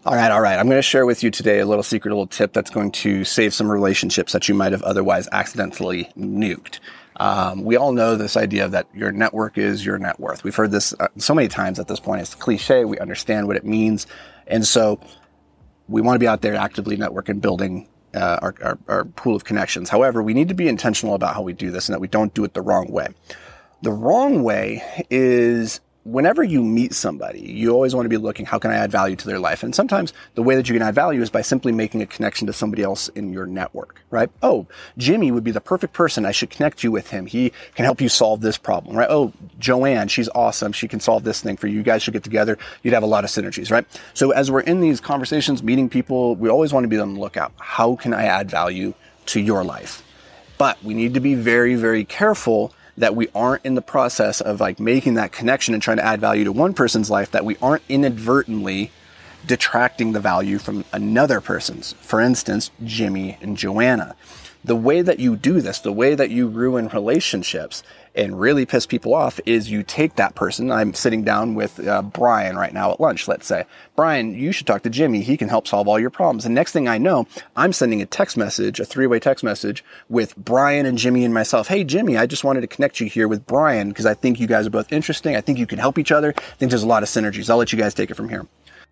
All right. I'm going to share with you today a little tip that's going to save some relationships that you might have otherwise accidentally nuked. We all know this idea that your network is your net worth. We've heard this so many times at this point. It's cliche. We understand what it means. And so we want to be out there actively networking, building our pool of connections. However, we need to be intentional about how we do this and that we don't do it the wrong way. The wrong way is whenever you meet somebody, you always want to be looking, how can I add value to their life? And sometimes the way that you can add value is by simply making a connection to somebody else in your network, right? Oh, Jimmy would be the perfect person. I should connect you with him. He can help you solve this problem, right? Oh, Joanne, she's awesome. She can solve this thing for you. You guys should get together. You'd have a lot of synergies, right? So as we're in these conversations, meeting people, we always want to be on the lookout. How can I add value to your life? But we need to be very, very careful that we aren't in the process of like making that connection and trying to add value to one person's life, that we aren't inadvertently detracting the value from another person's. For instance, Jimmy and Joanna. The way that you do this, the way that you ruin relationships and really piss people off is you take that person. I'm sitting down with Brian right now at lunch, let's say. Brian, you should talk to Jimmy. He can help solve all your problems. And next thing I know, I'm sending a text message, a 3-way text message with Brian and Jimmy and myself. Hey, Jimmy, I just wanted to connect you here with Brian because I think you guys are both interesting. I think you can help each other. I think there's a lot of synergies. I'll let you guys take it from here.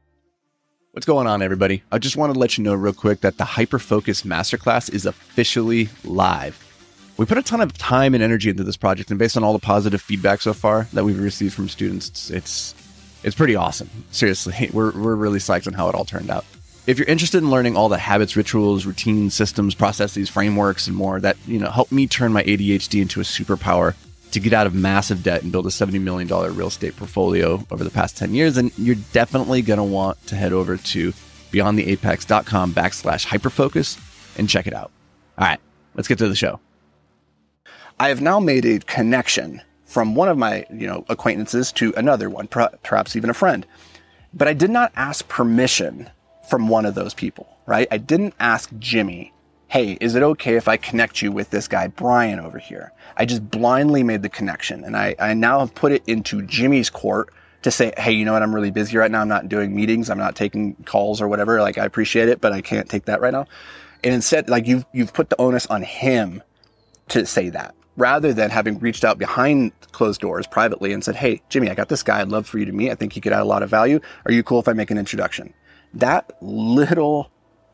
What's going on, everybody? I just wanted to let you know real quick that the Hyperfocus Masterclass is officially live. We put a ton of time and energy into this project, and based on all the positive feedback so far that we've received from students, it's pretty awesome. Seriously, we're really psyched on how it all turned out. If you're interested in learning all the habits, rituals, routines, systems, processes, frameworks, and more that help me turn my ADHD into a superpower to get out of massive debt and build a $70 million real estate portfolio over the past 10 years, then you're definitely going to want to head over to beyondtheapex.com/hyperfocus and check it out. All right, let's get to the show. I have now made a connection from one of my, acquaintances to another one, perhaps even a friend. But I did not ask permission from one of those people, right? I didn't ask Jimmy, hey, is it okay if I connect you with this guy, Brian, over here? I just blindly made the connection. And I now have put it into Jimmy's court to say, hey, you know what? I'm really busy right now. I'm not doing meetings. I'm not taking calls or whatever. Like, I appreciate it, but I can't take that right now. And instead, like, you've put the onus on him to say that, rather than having reached out behind closed doors privately and said, hey, Jimmy, I got this guy I'd love for you to meet. I think he could add a lot of value. Are you cool if I make an introduction? That little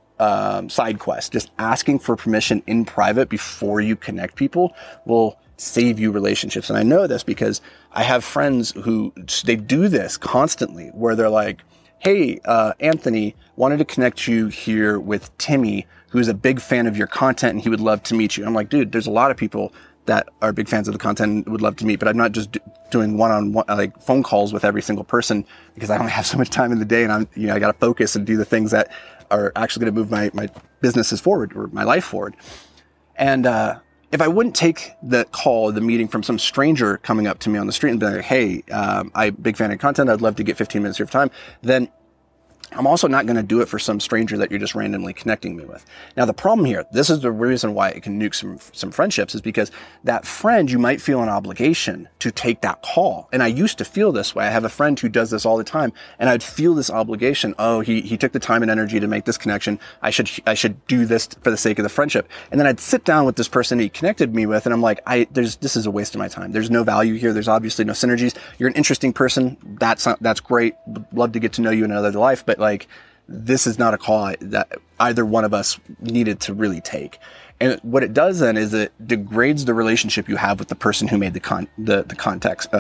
side quest, just asking for permission in private before you connect people, will save you relationships. And I know this because I have friends who they do this constantly, where they're like, hey, Anthony, wanted to connect you here with Timmy, who's a big fan of your content and he would love to meet you. I'm like, dude, there's a lot of people that are big fans of the content and would love to meet, but I'm not just doing one-on-one like phone calls with every single person because I only have so much time in the day, and I got to focus and do the things that are actually going to move my businesses forward or my life forward. And if I wouldn't take the call, the meeting from some stranger coming up to me on the street and be like, hey, I'm a big fan of content, I'd love to get 15 minutes of your time, then I'm also not going to do it for some stranger that you're just randomly connecting me with. Now, the problem here, this is the reason why it can nuke some friendships, is because that friend, you might feel an obligation to take that call. And I used to feel this way. I have a friend who does this all the time, and I'd feel this obligation. Oh, he took the time and energy to make this connection. I should do this for the sake of the friendship. And then I'd sit down with this person he connected me with, and I'm like, this is a waste of my time. There's no value here. There's obviously no synergies. You're an interesting person. That's great. Would love to get to know you in another life, but like, this is not a call that either one of us needed to really take. And what it does then is it degrades the relationship you have with the person who made the context,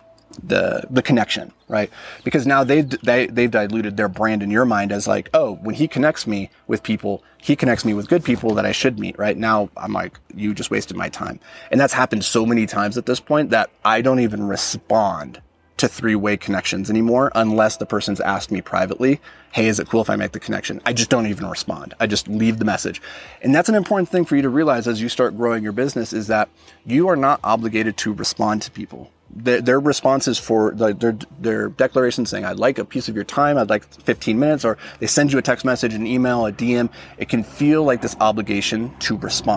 the connection, right? Because now they've diluted their brand in your mind as like, oh, when he connects me with people, he connects me with good people that I should meet, right? Now I'm like, you just wasted my time. And that's happened so many times at this point that I don't even respond to 3-way connections anymore unless the person's asked me privately, hey, is it cool if I make the connection? I just don't even respond. I just leave the message. And that's an important thing for you to realize as you start growing your business, is that you are not obligated to respond to people. Their responses for their declaration saying, I'd like a piece of your time, I'd like 15 minutes, or they send you a text message, an email, a DM. It can feel like this obligation to respond.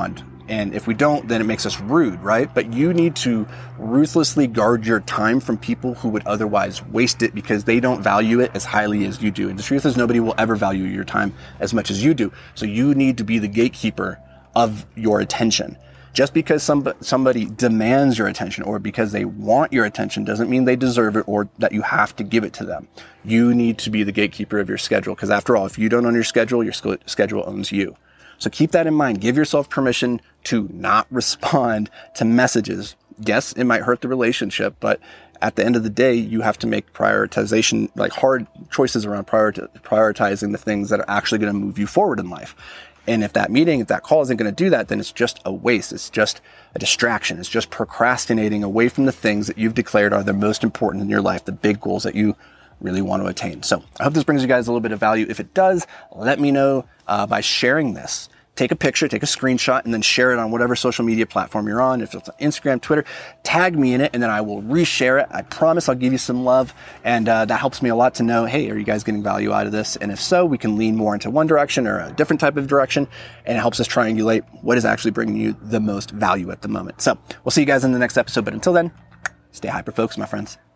And if we don't, then it makes us rude, right? But you need to ruthlessly guard your time from people who would otherwise waste it because they don't value it as highly as you do. And the truth is, nobody will ever value your time as much as you do. So you need to be the gatekeeper of your attention. Just because somebody demands your attention or because they want your attention doesn't mean they deserve it or that you have to give it to them. You need to be the gatekeeper of your schedule, because after all, if you don't own your schedule owns you. So keep that in mind. Give yourself permission to not respond to messages. Yes, it might hurt the relationship, but at the end of the day, you have to make prioritization, like hard choices around prioritizing the things that are actually going to move you forward in life. And if that meeting, if that call isn't going to do that, then it's just a waste. It's just a distraction. It's just procrastinating away from the things that you've declared are the most important in your life, the big goals that you really want to attain. So I hope this brings you guys a little bit of value. If it does, let me know by sharing this. Take a picture, take a screenshot, and then share it on whatever social media platform you're on. If it's on Instagram, Twitter, tag me in it, and then I will reshare it. I promise I'll give you some love, and that helps me a lot to know, hey, are you guys getting value out of this? And if so, we can lean more into one direction or a different type of direction, and it helps us triangulate what is actually bringing you the most value at the moment. So we'll see you guys in the next episode, but until then, stay hyper-focused, my friends.